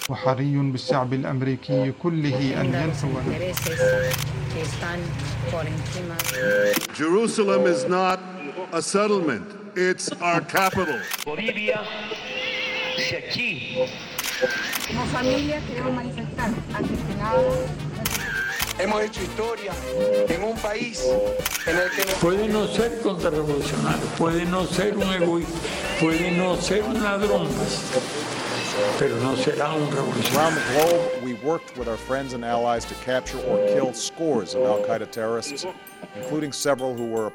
وحري بالشعب الأمريكي كله أن ينسوا. Jerusalem is not a settlement, it's our capital. Bolivia, si aquí. Como familia queremos manifestar ante el Senado. Hemos hecho historia en un país en el que... Puede no ser contrarrevolucionario, puede no ser un egoísta, puede no ser un ladrón, pero no será un revolucionario. Around the globe, we worked with our friends and allies to capture or kill scores of al-Qaeda terrorists, including several who were...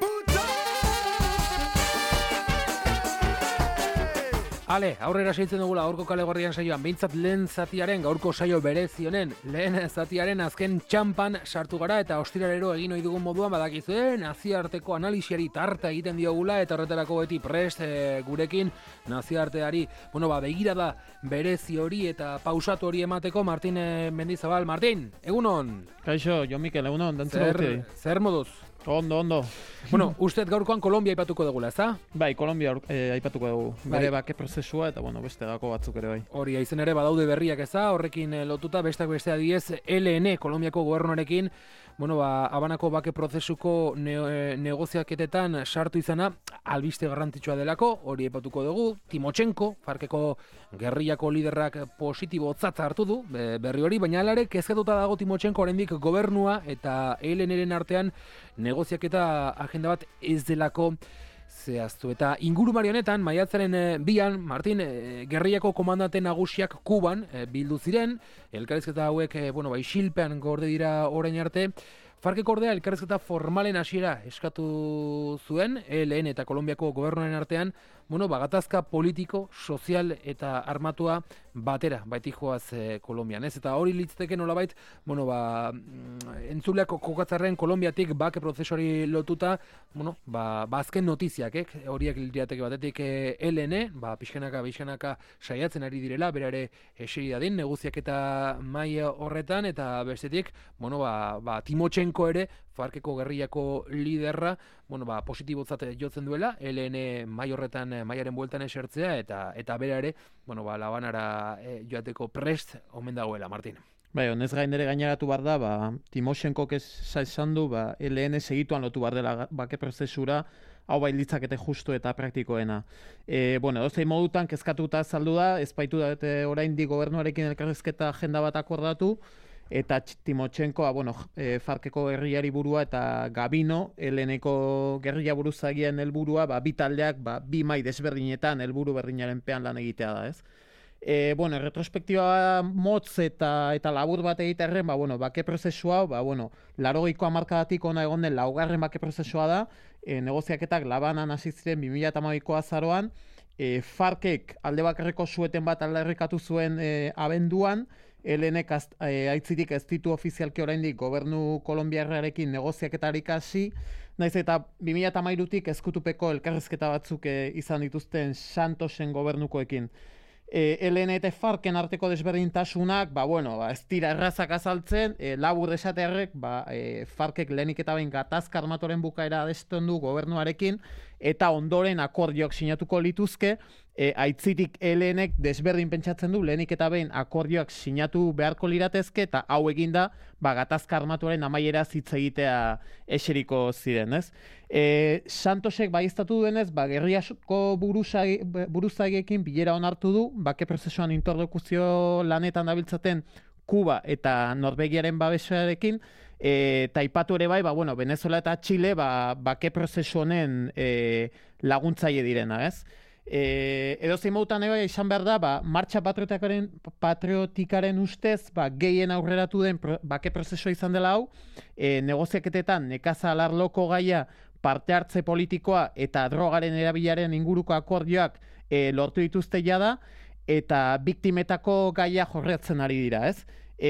Ale, aurrera seitzen dugula gaurko kale gorrian saioan, behintzat lehen zatiaren, gaurko saio berezi honen, lehen zatiaren azken txampan sartu gara eta ostiralero egin ohi dugun moduan badakizue, nazioarteko analisiari tarta egiten diogula eta horretarako beti prest gurekin nazioarteari, begirada berezi hori eta pausatu hori emateko Martin Mendizabal. Martin, egunon? Kaixo, Jon Mikel, egunon, dantzera guzti. Zer moduz? Ondo. Ustez gaurkoan Kolombia aipatuko dugula, ezta? Bai, Kolombia aipatuko dugu. Bere bake prozesua eta, beste gako batzuk ere bai. Hori, izen ere badaude berriak, ezta? Horrekin lotuta, bestak bestea diez, LN, Kolombiako gobernuarekin, Habanako bake prozesuko negoziaketetan sartu izana, albiste garrantzitsua delako, hori aipatuko dugu. Timochenko, Farkeko gerrillako liderrak positibotzat hartu du, berri hori, baina alare, kezkatuta dago Timochenko oraindik gobernua eta LN-eren artean negoziaketa agenda bat ez delako zehaztu. Eta ingurumari honetan, maiatzaren 2an, Martin, gerrillako komandante nagusiak Kuban bildu ziren, elkarrizketa hauek, isilpean gorde dira orain arte. Farkeko ordea elkarrizketa formalen hasiera eskatu zuen, LN eta Kolombiako gobernuaren artean, gatazka politiko, sozial eta armatua batera, baitijoaz Kolombian, ez? Eta hori litzteke nolabait, entzuleak kokatzarren Kolombiatik bake prozesuari lotuta, azken notiziak, horiek lirateke batetik LN, pixkanaka saiatzen ari direla, berare eseri dadin, negoziaketa mai horretan, eta bestetik, Timochenko ere, Farkeko gerrillako liderra, positibotzat jotzen duela, LN mai horretan, maiaren bueltan esertzea, eta bera ere, La Habanara joateko prest omen dagoela, Martin. Bai, honez gain ere gaineratu behar da, Timochenko esan du, LN segituan lotu behar dela bake prozesura, hau bai litzakete justu eta praktikoena. Dozein modutan kezkatuta azaldu da, ez baitu da oraindik gobernuarekin elkarrizketa agenda bat akordatu, eta Timochenko, Farkeko gerrillari burua eta Gabino, LN-eko gerrilla buruzagien helburua, bi taldeak, bi mai desberdinetan helburu berdinaren pean lan egitea da, ez? Retrospektiba motz eta labur bat egitearren, bake prozesua, 80ko hamarkadatik ona egon den laugarren bake prozesua da, negoziaketak Labanan hasi ziren 2012ko azaroan, Farkek alde bakarreko sueten bat aldarrikatu zuen abenduan, LNek aitzitik ez ditu ofizialki oraindik gobernu kolombiarrarekin negoziaketarik hasi, naiz eta 2013tik ezkutupeko elkarrizketa batzuk izan dituzten Santosen gobernukoekin. LN eta Farken arteko desberdintasunak, ez dira errazak azaltzen, labur esatearrek, Farkek lehenik eta behin gatazka armatoren bukaera adesten du gobernuarekin, eta ondoren akordioak sinatuko lituzke, aitzitik LNek desberdin pentsatzen du, lehenik eta behin akordioak sinatu beharko liratezke, eta hau eginda, gatazka armatuaren amaiera hitz egitea eseriko ziren, ez? Santosek baieztatu duenez, gerrillako buruzagiekin bilera onartu du, bake prozesuan interlokuzio lanetan dabiltzaten Kuba eta Norvegiaren babesarekin, eta aipatu ere bai, Venezuela eta Chile bake prozesu honen laguntzaile direna, ez? Edozein modutan ere izan behar da, martxa patriotikaren ustez, gehien aurreratu den bake prozesua izan dela hau, negoziaketetan nekaza alarloko gaia, parte hartze politikoa eta drogaren erabilaren inguruko akordioak lortu dituzte jada, eta biktimetako gaia jorratzen ari dira, ez?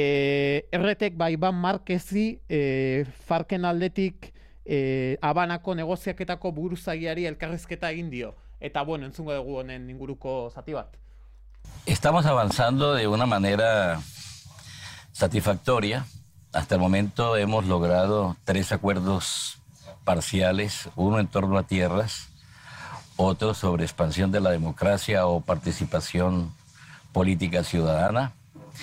Erretek Iban Markezi Farken aldetik Habanako negoziaketako buruzagiari elkarrizketa egin dio. Eta entzungo dugu honen inguruko zati bat. Estamos avanzando de una manera satisfactoria. Hasta el momento hemos logrado 3 acuerdos parciales, uno en torno a tierras, otro sobre expansión de la democracia o participación política ciudadana,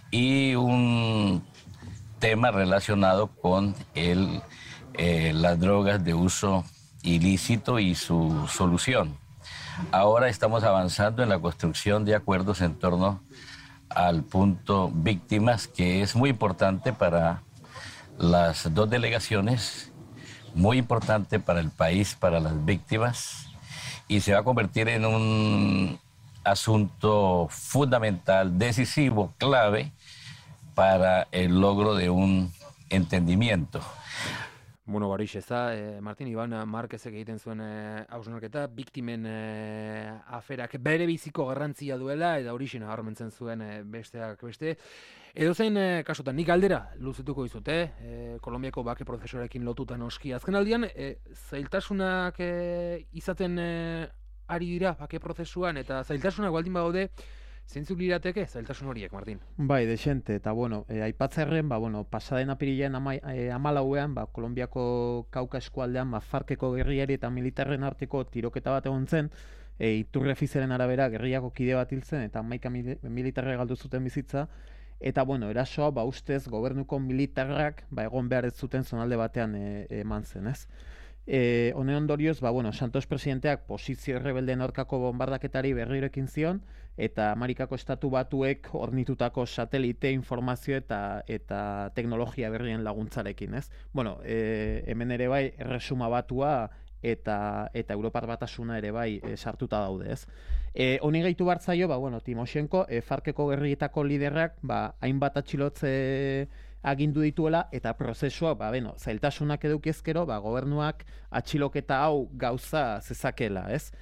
y un tema relacionado con las drogas de uso ilícito y su solución. Ahora estamos avanzando en la construcción de acuerdos en torno al punto víctimas, que es muy importante para las dos delegaciones, muy importante para el país, para las víctimas, y se va a convertir en un asunto fundamental, decisivo, clave para el logro de un entendimiento. Bueno, horixe ez da, Martin Iban Marquezek egiten zuen hausnarketa, biktimen aferak bere biziko garrantzia duela, eta horixe nabarmentzen zuen besteak beste. Edozein kasutan, nik galdera luzetuko dizute, Kolonbiako bake prozesuarekin lotuta noski. Azken aldian, zailtasunak izaten ari dira bake prozesuan, eta zailtasunak baldin badaude, zeintzuk lirateke zailtasun horiek, Martin? Bai, dexente, eta bueno, aipatzerren, pasaden apirilean 14ean, Kolonbiako Kauka eskualdean, Farkeko gerriari eta militarren arteko tiroketa bat egon zen, Iturrefizeren arabera gerriako kide bat hil zen, eta 11 militarre galdu zuten bizitza, eta erasoa, ustez, gobernuko militarrak, egon behar ez zuten zonalde batean eman zen, ez? Honen ondorioz, Santos presidenteak posizio errebeldeen aurkako bombardaketari berriro ekin zion, eta Amerikako Estatu Batuek hornitutako satelite, informazio eta teknologia berrien laguntzarekin, ez? Hemen ere bai, Erresuma Batua eta Europar Batasuna ere bai sartuta daude, ez? Honi gehitu bartzaio, Timoshenko, Farkeko gerrietako liderrak, hainbat atxilotze agindu dituela, eta prozesua, zailtasunak edukiezkero, gobernuak atxiloketa hau gauza zezakela, ez?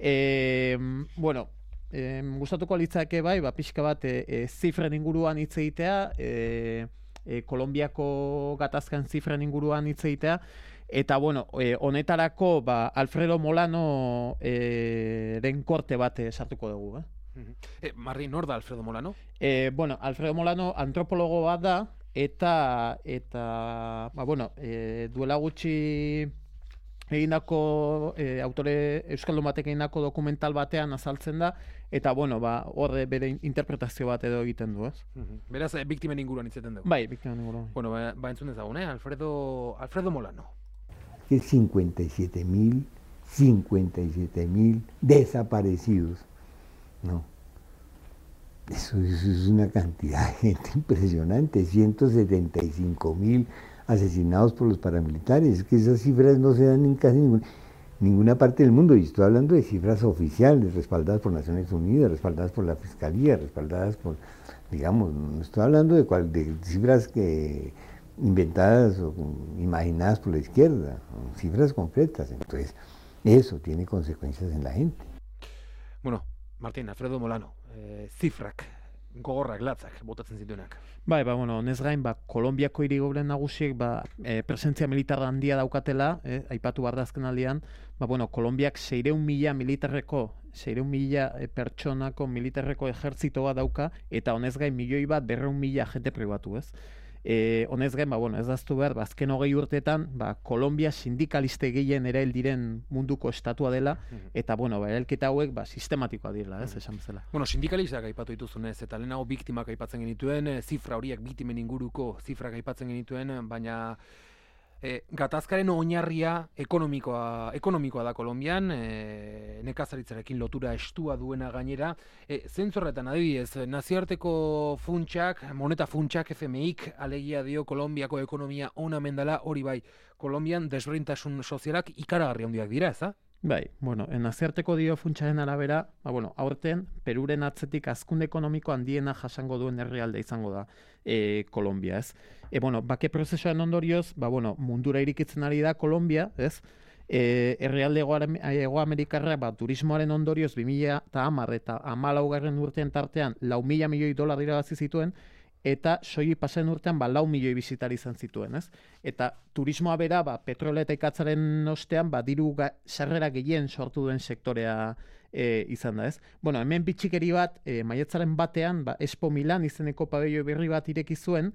Gustatuko litzake bai, pixka bat zifren inguruan hitz egitea, Kolonbiako gatazkan zifren inguruan hitz egitea, eta honetarako Alfredo Molano den korte bat sartuko dugu, Marri, nor da Alfredo Molano? Alfredo Molano antropologo bat da, eta duela gutxi egindako autore euskaldun batek egindako dokumental batean azaltzen da, eta horre bere interpretazio bat edo egiten du, ez? Beraz, biktimen inguruan itzeten dugu. Bai, biktimen inguruan. Entzun dezagun, Alfredo Molano. 57.000 desaparecidos, ¿no? Eso es una cantidad de gente impresionante, 175.000 asesinados por los paramilitares. Es que esas cifras no se dan en casi ninguna parte del mundo, y estoy hablando de cifras oficiales, respaldadas por Naciones Unidas, respaldadas por la Fiscalía, respaldadas por, no estoy hablando de cifras que inventadas o imaginadas por la izquierda, cifras concretas. Entonces, eso tiene consecuencias en la gente. Bueno, Martín, Alfredo Molano, zifrak, gogorrak, latzak, botatzen zituenak. Honez gain, Kolonbiako hirigoren nagusiek presentzia militar handia daukatela, aipatu bardazken aldean, Kolonbiak 600.000 militarreko, 600.000 pertsonako militarreko ejertzitoa dauka, eta honez gain 1.200.000 agente pribatu, ez? Honez gain, ez daztu behar, azken 20 urteetan, Kolombia sindikaliste gehien erail diren munduko estatua dela, eta, erailketa hauek sistematikoa direla, ez, esan bezala. Sindikalistak aipatu dituzunez, eta lehenago biktimak aipatzen genituen, zifra horiek biktimen inguruko zifrak aipatzen genituen, baina gatazkaren oinarria ekonomikoa da Kolonbian, nekazaritzarekin lotura estua duena gainera. Zentzorretan, adibidez, nazioarteko funtsak, moneta funtsak, FMIk, alegia dio Kolonbiako ekonomia ona mendala, hori bai, Kolonbian desberdintasun sozialak ikaragarri handiak dira, ez da? Bai, nazioarteko dio funtsaren arabera, aurten, Peruren atzetik hazkunde ekonomiko handiena jasango duen herrialde izango da Kolombia, ez? Bake prozesuaren ondorioz, mundura irikitzen ari da Kolombia, ez? Herrialde Hego Amerikarra, turismoaren ondorioz 2010 eta 2014 urtean tartean $4.000 milioi irabazi zituen, eta soilik pasen urtean 4 milioi bisitari izan zituen, ez? Eta turismoa bera, petrolea eta ikatzaren ostean, diru sarrera gehien sortu duen sektorea izan da, ez? Hemen bitxikeri bat, maiatzaren batean, Expo Milan izeneko pabelloi berri bat ireki zuen,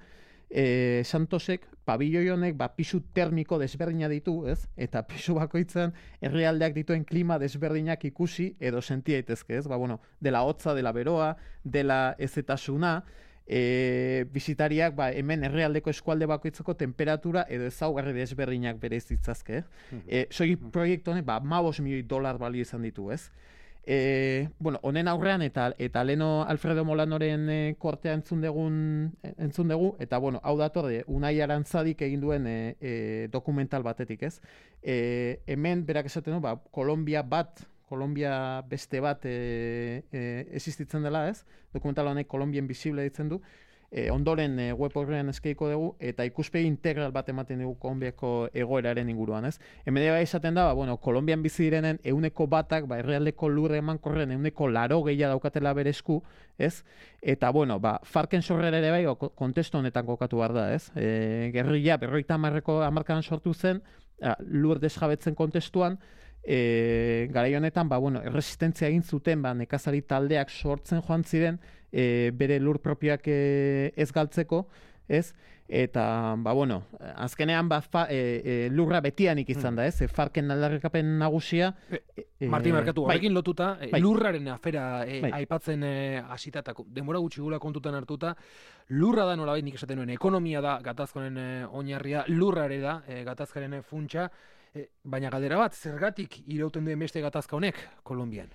Santosek, pabelloi honek, pisu termiko desberdina ditu, ez? Eta pisu bakoitzan herrialdeak dituen klima desberdinak ikusi edo senti daitezke, ez? Dela hotza, dela beroa, dela ezetasuna, bisitariak hemen herrialdeko eskualde bakoitzeko temperatura edo ezaugarri desberdinak berez ditzazke. Soilik proiektu honek $15 milioi balio izan ditu, ez? Honen aurrean eta leno Alfredo Molanoren kortea entzun dugu, eta hau dator Unai Arantzadik egin duen dokumental batetik, ez? Hemen berak esaten du, Kolombia beste bat existitzen dela, ez? Dokumental honek Kolombia Invisible ditzen du. Ondoren web horrean eskaiko dugu, eta ikuspegi integral bat ematen dugu Kolombiako egoeraren inguruan, ez? Hemen esaten da, Kolombian bizi direnen 1%, herrialdeko lurre emankorren 80% daukatela bere esku, ez? Eta, Farken sorrera ere bai, kontestu honetan kokatu behar da, ez? Gerrilla, 50 hamarkadan sortu zen, lur desjabetzen kontestuan, garai honetan, erresistentzia egin zuten, nekazari taldeak sortzen joan ziren, bere lur propioak ez galtzeko, ez? Eta, azkenean lurra betianik izan da, ez? Farken aldarrikapen nagusia. Martin, markatu, horrekin lotuta, lurraren afera aipatzen hasitatako. Denbora gutxi gula kontutan hartuta, lurra da nolabait nik esaten nuen, ekonomia da gatazkonen oinarria, lurra ere da gatazkaren funtsa, baina galdera bat, zergatik irauten duen beste gatazka honek Kolonbian?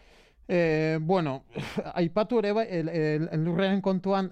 Aipatu ere lurrean kontuan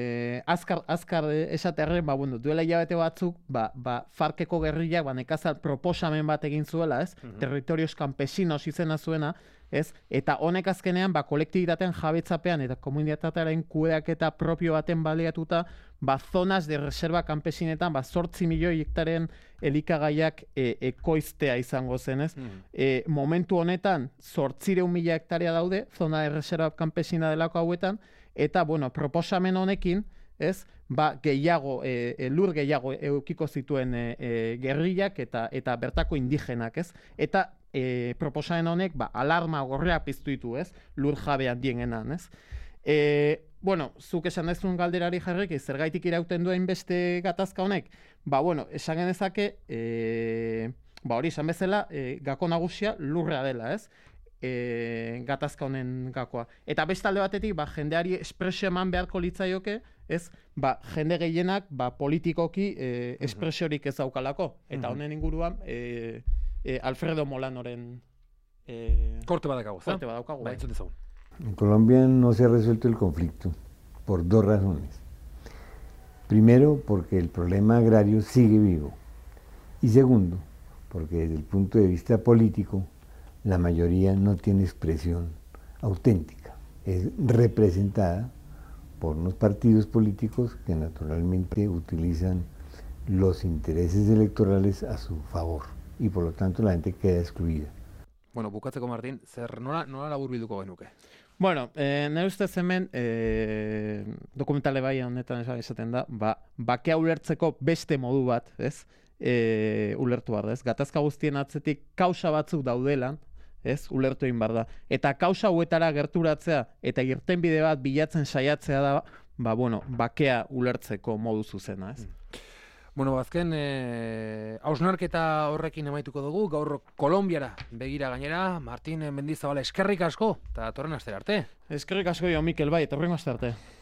azkar esaterren, duela hilabete batzuk, Farkeko gerrillak nekazal proposamen bat egin zuela, ez? Territorios campesinos izena zuena, ez? Eta honek azkenean kolektibitatean jabetzapean eta komunitatearen kudeaketa propio baten baliatuta, zonas de reserva campesinetan 8 milioi hektaren elikagaiak ekoiztea izango zen, ez? Momentu honetan 800.000 hektarea daude, zona de reserva campesina delako hauetan, eta, proposamen honekin, ez? Gehiago, lur gehiago eukiko zituen gerrillak eta bertako indigenak, ez? Eta proposamen honek, alarma gorrea piztu ditu, ez? Lur jabe handienean, ez? Zuk esan dezun galderari jarrik, zergaitik irauten duen beste gatazka honek? Esan genezake, hori esan bezala, gako nagusia lurra dela, ez? Gatazka honen gakoa. Eta bestalde batetik, jendeari espresio eman beharko litzaioke, ez? Jende gehienak, politikoki espresiorik ez daukalako. Eta honen inguruan, Alfredo Molanoren korte badakago. En Colombia no se ha resuelto el conflicto por dos razones. Primero, porque el problema agrario sigue vivo. Y segundo, porque desde el punto de vista político, la mayoría no tiene expresión auténtica. Es representada por unos partidos políticos que naturalmente utilizan los intereses electorales a su favor. Y por lo tanto la gente queda excluida. Bukatzeko, Martin, nola laburbilduko genuke? Nire ustez hemen dokumentale bai honetan esaten da, bakea ulertzeko beste modu bat, ez? Ulertu behar da, ez? Gatazka guztien atzetik kausa batzuk daudelan, ez? Ulertu egin behar da. Eta kausa hauetara gerturatzea eta irtenbide bat bilatzen saiatzea da, bakea ulertzeko modu zuzena, ez? Azken, hausnarketa horrekin emaituko dugu, gaur Kolonbiara begira gainera, Martin Mendizabal, eskerrik asko, eta torren astera arte. Eskerrik asko jo, Mikel, bai, torren astera arte.